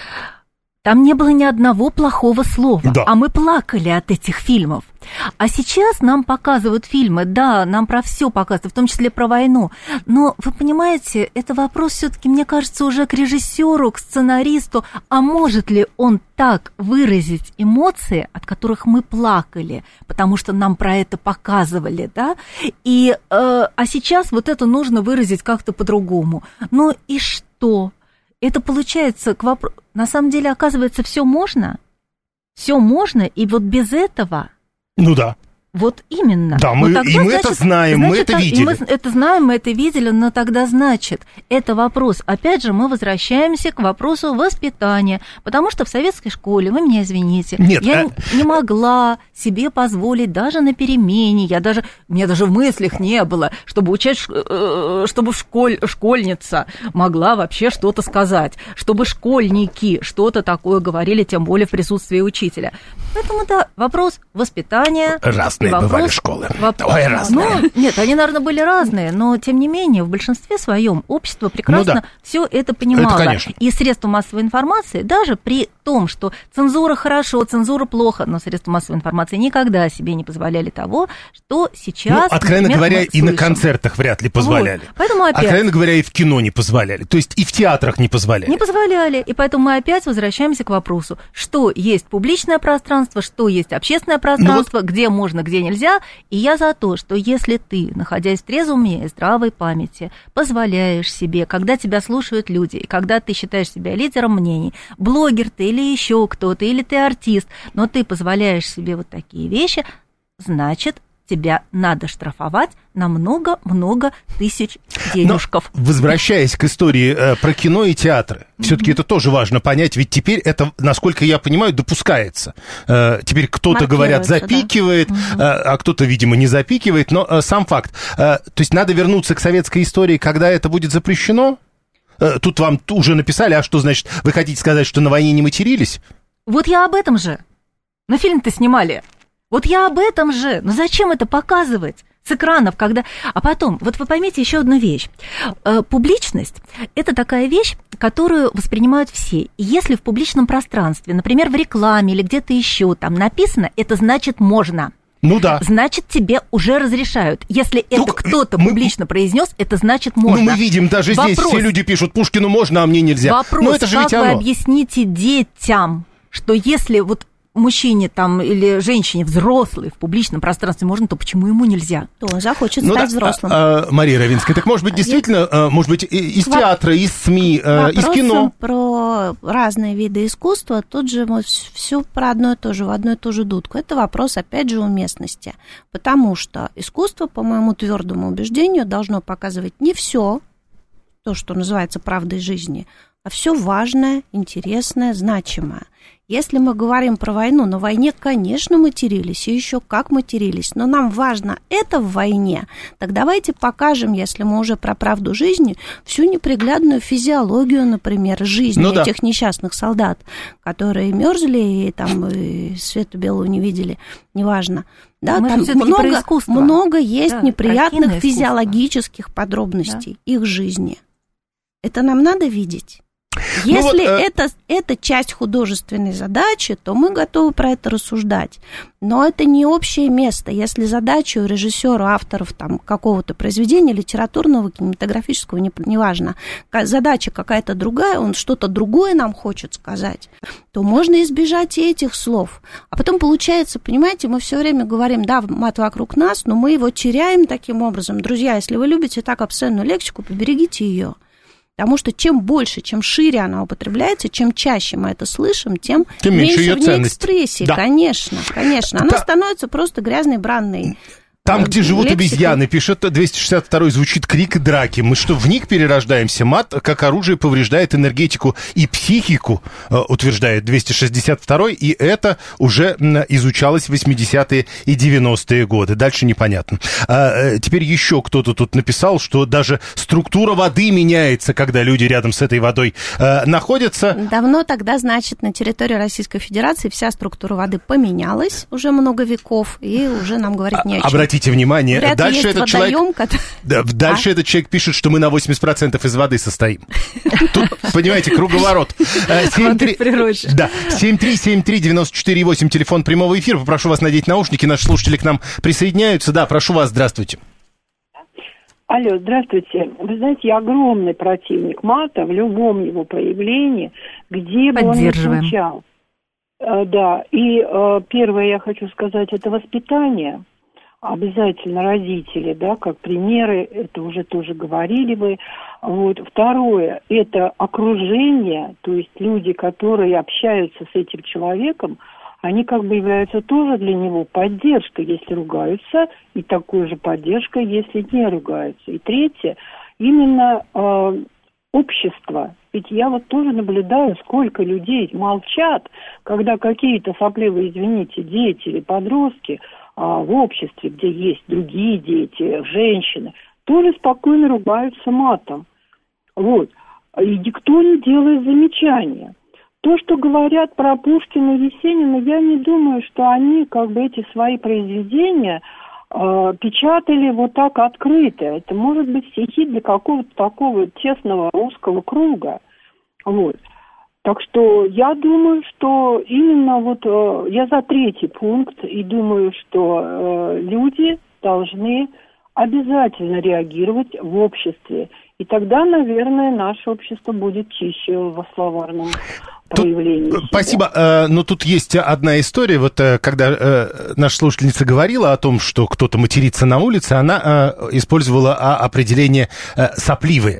S2: Там не было ни одного плохого слова,
S4: да.
S2: а мы плакали от этих фильмов. А сейчас нам показывают фильмы, да, нам про все показывают, в том числе про войну. Но вы понимаете, это вопрос все-таки, мне кажется, уже к режиссеру, к сценаристу. А может ли он так выразить эмоции, от которых мы плакали, потому что нам про это показывали, да? И, э, а сейчас вот это нужно выразить как-то по-другому. Ну и что? Это получается к вопросу. На самом деле, оказывается, все можно. Все можно, и вот без этого.
S4: Ну да.
S2: Вот именно.
S4: Да, мы,
S2: тогда,
S4: и мы
S2: значит,
S4: это знаем,
S2: значит,
S4: мы это видели.
S2: И мы это знаем, мы это видели, но тогда значит, это вопрос. Опять же, мы возвращаемся к вопросу воспитания, потому что в советской школе, вы меня извините,
S4: Нет,
S2: я
S4: а...
S2: не, не могла себе позволить даже на перемене, я даже, у меня даже в мыслях не было, чтобы учать, чтобы школь, школьница могла вообще что-то сказать, чтобы школьники что-то такое говорили, тем более в присутствии учителя. Поэтому, да, вопрос воспитания.
S4: Разные
S2: вопрос,
S4: бывали школы.
S2: Вопрос,
S4: Ой, разные.
S2: ну, нет, они, наверное, были разные, но, тем не менее, в большинстве своем общество прекрасно
S4: ну, да.
S2: все это понимало.
S4: Это, конечно.
S2: И средства массовой информации, даже при том, что цензура хорошо, цензура плохо, но средства массовой информации никогда себе не позволяли того, что сейчас...
S4: Ну, откровенно
S2: например,
S4: говоря, и
S2: слышим.
S4: на концертах вряд ли позволяли.
S2: Вот. Поэтому опять...
S4: Откровенно говоря, и в кино не позволяли. То есть и в театрах не позволяли.
S2: Не позволяли. И поэтому мы опять возвращаемся к вопросу, что есть публичное пространство, что есть общественное пространство, ну, вот... где можно, где нельзя. И я за то, что если ты, находясь в трезвом уме и здравой памяти, позволяешь себе, когда тебя слушают люди, и когда ты считаешь себя лидером мнений, блогер ты или еще кто-то, или ты артист, но ты позволяешь себе вот такие вещи, значит, тебя надо штрафовать на много-много тысяч денежков.
S4: Но, возвращаясь к истории э, про кино и театры, mm-hmm. все-таки это тоже важно понять, ведь теперь это, насколько я понимаю, допускается. Э, теперь кто-то, говорят, запикивает, да. э, а кто-то, видимо, не запикивает, но э, сам факт. Э, то есть надо вернуться к советской истории, когда это будет запрещено? Э, тут вам уже написали, а что значит, вы хотите сказать, что на войне не матерились? Вот
S2: я об этом же. На фильм-то снимали. Вот я об этом же. Но зачем это показывать с экранов, когда... А потом, вот вы поймите еще одну вещь. Публичность – это такая вещь, которую воспринимают все. И если в публичном пространстве, например, в рекламе или где-то еще там написано, это значит можно.
S4: Ну да.
S2: Значит, тебе уже разрешают. Если ну, это кто-то мы... публично произнес, это значит можно.
S4: Ну, мы видим, даже Вопрос. Здесь все люди пишут, Пушкину можно, а мне нельзя.
S2: Вопрос,
S4: ну, это же
S2: как
S4: ведь
S2: вы
S4: оно.
S2: объясните детям, что если вот мужчине там или женщине взрослой в публичном пространстве можно, то почему ему нельзя?
S5: То он захочет
S4: ну,
S5: стать
S4: да,
S5: взрослым.
S4: А, а, Мария Равинская, так может быть действительно, а, может быть из Воп... театра, из СМИ, а, из кино?
S5: Про разные виды искусства, тут же мы все про одно и то же, в одну и ту же дудку. Это вопрос, опять же, уместности. Потому что искусство, по моему твердому убеждению, должно показывать не все, то, что называется правдой жизни, а все важное, интересное, значимое. Если мы говорим про войну, на войне, конечно, матерились, и еще как матерились, но нам важно это в войне, так давайте покажем, если мы уже про правду жизни, всю неприглядную физиологию, например, жизни ну, этих да. несчастных солдат, которые мерзли и там и свету белого не видели, неважно. Да,
S2: мы
S5: там много, много есть да, неприятных физиологических подробностей да. их жизни. Это нам надо видеть. Если ну вот, э... это, это часть художественной задачи, то мы готовы про это рассуждать. Но это не общее место. Если задача у режиссера, авторов там, какого-то произведения, литературного, кинематографического, не, неважно, задача какая-то другая, он что-то другое нам хочет сказать, то можно избежать и этих слов. А потом получается, понимаете, мы все время говорим, да, мат вокруг нас, но мы его теряем таким образом. Друзья, если вы любите так обсценную лексику, поберегите ее. Потому что чем больше, чем шире она употребляется, чем чаще мы это слышим, тем, тем меньше, меньше в ней ценность. Экспрессии. Да. Конечно, конечно. Она да. становится просто грязной, бранной.
S4: Там, где живут лексикой. Обезьяны, пишет двести шестьдесят второй, звучит крик и драки. Мы что, в них перерождаемся? Мат, как оружие, повреждает энергетику и психику, утверждает двести шестьдесят второй, и это уже изучалось в восьмидесятые и девяностые годы. Дальше непонятно. А, теперь еще кто-то тут написал, что даже структура воды меняется, когда люди рядом с этой водой а, находятся.
S5: Давно тогда, значит, на территории Российской Федерации вся структура воды поменялась уже много веков, и уже нам говорить не о чем.
S4: Обратите внимание,
S5: Вряд
S4: дальше этот человек,
S5: который...
S4: да, дальше а? этот человек пишет, что мы на восемьдесят процентов из воды состоим. Тут, понимаете, круговорот. семь три семь три девять четыре восемь, телефон прямого эфира. Попрошу вас надеть наушники, наши слушатели к нам присоединяются. Да, прошу вас, здравствуйте.
S6: Алло, здравствуйте. Вы знаете, я огромный противник мата в любом его проявлении, где бы он ни звучал. Да, и первое я хочу сказать, это воспитание. Обязательно родители, да, как примеры, это уже тоже говорили вы. Вот. Второе, это окружение, то есть люди, которые общаются с этим человеком, они как бы являются тоже для него поддержкой, если ругаются, и такой же поддержкой, если не ругаются. И третье, именно э, общество. Ведь я вот тоже наблюдаю, сколько людей молчат, когда какие-то сопливые, извините, дети или подростки в обществе, где есть другие дети, женщины, тоже спокойно ругаются матом. Вот. И никто не делает замечания. То, что говорят про Пушкина и Есенина, я не думаю, что они как бы эти свои произведения э, печатали вот так открыто. Это может быть стихи для какого-то такого тесного русского круга. Вот. Так что я думаю, что именно вот э, я за третий пункт и думаю, что э, люди должны обязательно реагировать в обществе. И тогда, наверное, наше общество будет чище во словарном проявлении. Тут, спасибо.
S4: Э, но тут есть одна история. Вот э, когда э, наша слушательница говорила о том, что кто-то матерится на улице, она э, использовала определение э, «сопливые».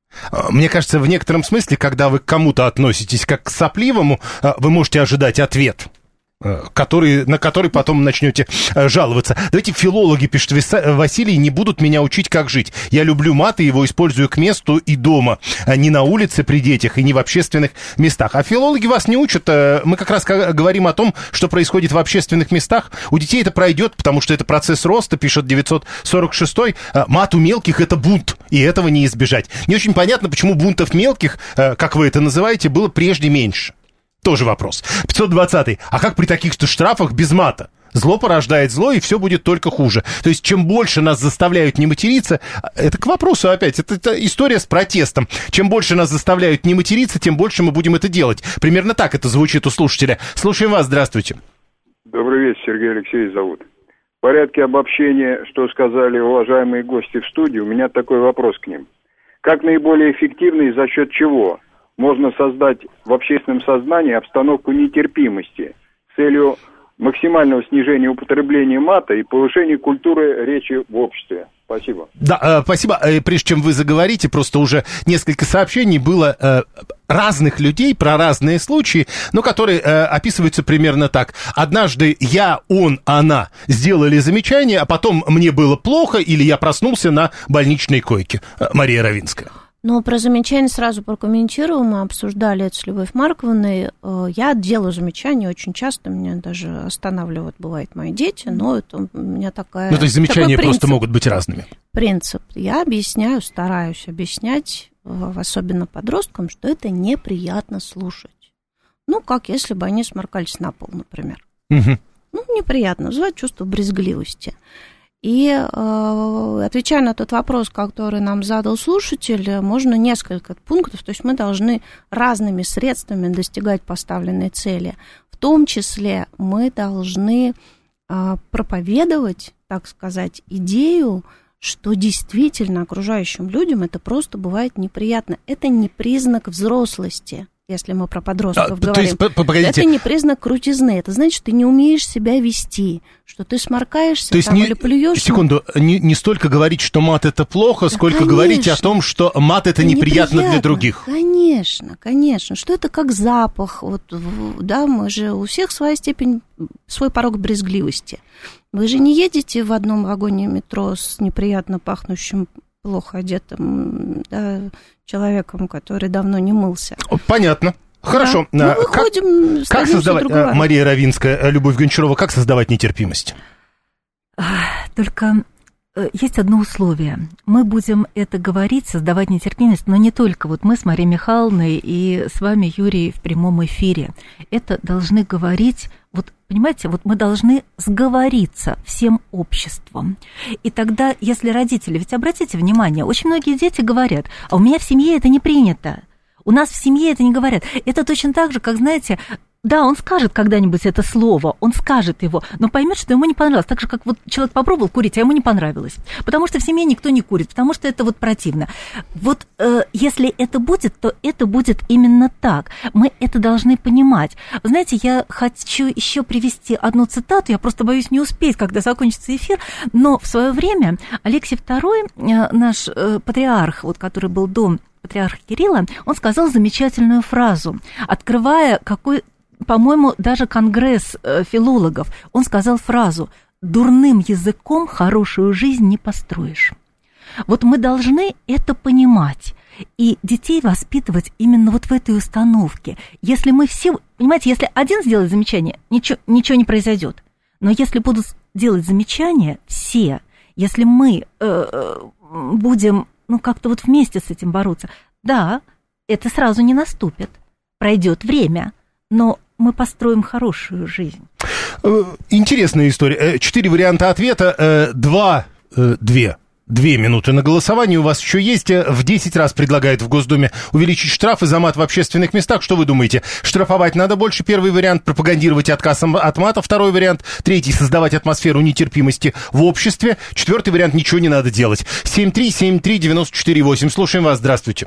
S4: Мне кажется, в некотором смысле, когда вы к кому-то относитесь как к сопливому, вы можете ожидать ответ, который, на который потом начнете жаловаться. Давайте филологи, пишет Василий, не будут меня учить, как жить. Я люблю мат и его использую к месту и дома, не на улице при детях и не в общественных местах. А филологи вас не учат. Мы как раз говорим о том, что происходит в общественных местах. У детей это пройдет, потому что это процесс роста, пишет девятьсот сорок шестой. Мат у мелких — это бунт, и этого не избежать. Не очень понятно, почему бунтов мелких, как вы это называете, было прежде меньше. Тоже вопрос. пятьсот двадцатый. А как при таких-то штрафах без мата? Зло порождает зло, и все будет только хуже. То есть, чем больше нас заставляют не материться, это к вопросу опять, это, это история с протестом. Чем больше нас заставляют не материться, тем больше мы будем это делать. Примерно так это звучит у слушателя. Слушаем вас, здравствуйте.
S7: Добрый вечер, Сергей Алексеевич зовут. В порядке обобщения, что сказали уважаемые гости в студии, у меня такой вопрос к ним. Как наиболее эффективно и за счет чего можно создать в общественном сознании обстановку нетерпимости с целью максимального снижения употребления мата и повышения культуры речи в обществе? Спасибо.
S4: Да, спасибо. Прежде чем вы заговорите, просто уже несколько сообщений было разных людей про разные случаи, но которые описываются примерно так. Однажды я, он, она сделали замечание, а потом мне было плохо или я проснулся на больничной койке. Мария Равинская.
S5: Ну, про замечания сразу прокомментирую. Мы обсуждали это с Любовью Марковной. Я делаю замечания очень часто. Меня даже останавливают, бывает, мои дети. Но это у меня такая...
S4: Ну, то есть замечания просто могут быть разными.
S5: Принцип. Я объясняю, стараюсь объяснять, особенно подросткам, что это неприятно слушать. Ну, как если бы они сморкались на пол, например. Угу. Ну, неприятно. Вызывает чувство брезгливости. И э, отвечая на тот вопрос, который нам задал слушатель, можно несколько пунктов, то есть мы должны разными средствами достигать поставленной цели. В том числе мы должны э, проповедовать, так сказать, идею, что действительно окружающим людям это просто бывает неприятно. Это не признак взрослости. Если мы про подростков а, говорим,
S4: то есть, погодите.
S5: Это не признак крутизны. Это значит, что ты не умеешь себя вести, что ты сморкаешься
S4: то
S5: там,
S4: не,
S5: или плюешь.
S4: Секунду, не, не столько говорить, что мат это плохо, да, сколько конечно. Говорить о том, что мат это неприятно, неприятно для других.
S5: Конечно, конечно. Что это как запах. Вот, да, мы же у всех своя степень, свой порог брезгливости. Вы же не едете в одном вагоне метро с неприятно пахнущим, плохо одетым, да, человеком, который давно не мылся.
S4: Понятно. Хорошо.
S5: Да. Мы выходим,
S4: как, как создавать, Мария Равинская, Любовь Гончарова, как создавать нетерпимость?
S2: Только есть одно условие. Мы будем это говорить, создавать нетерпимость, но не только вот мы с Марией Михайловной и с вами, Юрий, в прямом эфире. Это должны говорить, вот понимаете, вот мы должны сговориться всем обществом. И тогда, если родители, ведь обратите внимание, очень многие дети говорят, а у меня в семье это не принято. У нас в семье это не говорят. Это точно так же, как, знаете, да, он скажет когда-нибудь это слово, он скажет его, но поймет, что ему не понравилось. Так же, как вот человек попробовал курить, а ему не понравилось. Потому что в семье никто не курит, потому что это вот противно. Вот э, если это будет, то это будет именно так. Мы это должны понимать. Вы знаете, я хочу еще привести одну цитату, я просто боюсь не успеть, когда закончится эфир, но в свое время Алексий второй, э, наш э, патриарх, вот, который был до патриарха Кирилла, он сказал замечательную фразу, открывая какой... по-моему, даже конгресс филологов, он сказал фразу «дурным языком хорошую жизнь не построишь». Вот мы должны это понимать и детей воспитывать именно вот в этой установке. Если мы все, понимаете, если один сделает замечание, ничего, ничего не произойдет. Но если будут делать замечания все, если мы э, будем, ну, как-то вот вместе с этим бороться, да, это сразу не наступит, пройдет время, но мы построим хорошую жизнь.
S4: Интересная история. Четыре варианта ответа, два, две. Две минуты на голосование у вас еще есть. В десять раз предлагают в Госдуме увеличить штрафы за мат в общественных местах. Что вы думаете? Штрафовать надо больше? Первый вариант. Пропагандировать отказ от мата. Второй вариант. Третий. Создавать атмосферу нетерпимости в обществе. Четвертый вариант. Ничего не надо делать. семь три семь три девять четыре восемь. Слушаем вас. Здравствуйте.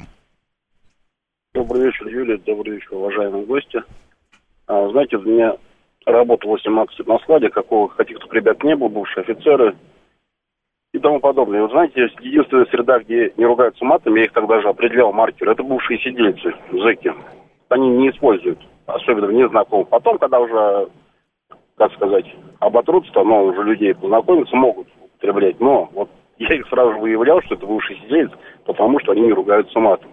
S8: Добрый вечер, Юлия. Добрый вечер, уважаемые гости. А, знаете, у меня работа восемнадцать лет на складе, какого каких-то ребят не было, бывшие офицеры и тому подобное. И вот знаете, единственная среда, где не ругаются матами, я их тогда же определял маркер, это бывшие сидельцы, зэки. Они не используют, особенно в незнакомых. Потом, когда уже, как сказать, оботрутся, то ну, уже людей познакомиться могут употреблять. Но вот я их сразу же выявлял, что это бывший сиделец, потому что они не ругаются матом.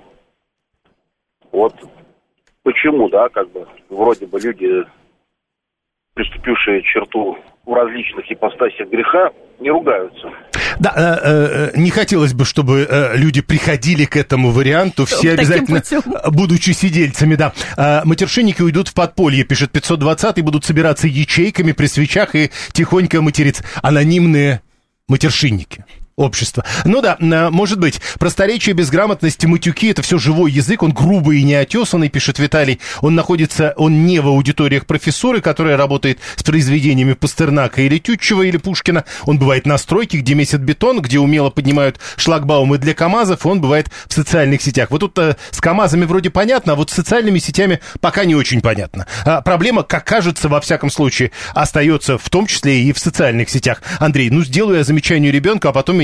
S8: Вот почему, да, как бы, вроде бы люди, приступившие черту в различных ипостасях греха, не ругаются.
S4: Да, э, э, не хотелось бы, чтобы э, люди приходили к этому варианту, все обязательно, будучи сидельцами, да. Э, матершинники уйдут в подполье, пишет пятьсот двадцатый, будут собираться ячейками при свечах и тихонько материться. Анонимные матершинники. Общество. Ну да, может быть. Просторечие, безграмотность, матюки — это все живой язык, он грубый и неотесанный, пишет Виталий. Он находится, он не в аудиториях профессуры, которая работает с произведениями Пастернака или Тютчева или Пушкина. Он бывает на стройке, где месят бетон, где умело поднимают шлагбаумы для КАМАЗов, и он бывает в социальных сетях. Вот тут а, с КАМАЗами вроде понятно, а вот с социальными сетями пока не очень понятно. А, проблема, как кажется, во всяком случае, остается в том числе и в социальных сетях. Андрей, ну сделаю я замечание ребенку, а потом меня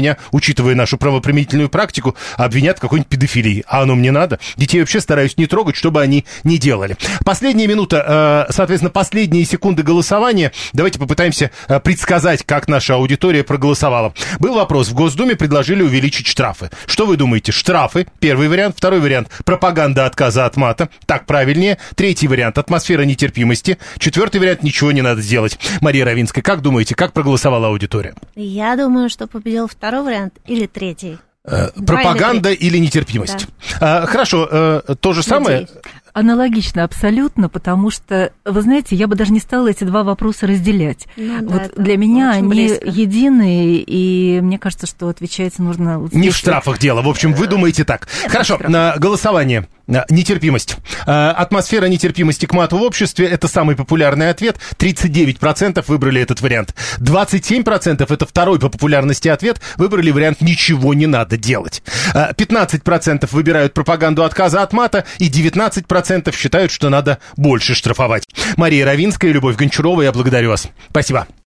S4: меня, учитывая нашу правоприменительную практику, обвинят в какой-нибудь педофилии. А оно мне надо? Детей вообще стараюсь не трогать, чтобы они не делали. Последняя минута, соответственно, последние секунды голосования. Давайте попытаемся предсказать, как наша аудитория проголосовала. Был вопрос. В Госдуме предложили увеличить штрафы. Что вы думаете? Штрафы. Первый вариант. Второй вариант. Пропаганда отказа от мата. Так правильнее. Третий вариант. Атмосфера нетерпимости. Четвертый вариант. Ничего не надо делать. Мария Равинская, как думаете, как проголосовала аудитория?
S5: Я думаю, что победил второй вариант или третий.
S4: Э, пропаганда или, или нетерпимость. Да. А, хорошо, э, то же самое.
S2: Надеюсь. Аналогично абсолютно, потому что, вы знаете, я бы даже не стала эти два вопроса разделять. Ну, да, вот для меня они близко. Единые, и мне кажется, что отвечать нужно... Вот
S4: не в штрафах дело. В общем, вы думаете так. Нет, хорошо, на голосование. Нетерпимость. Атмосфера нетерпимости к мату в обществе – это самый популярный ответ. тридцать девять процентов выбрали этот вариант. двадцать семь процентов – это второй по популярности ответ. Выбрали вариант «ничего не надо делать». пятнадцать процентов выбирают пропаганду отказа от мата, и девятнадцать процентов считают, что надо больше штрафовать. Мария Равинская и Любовь Гончарова, я благодарю вас. Спасибо.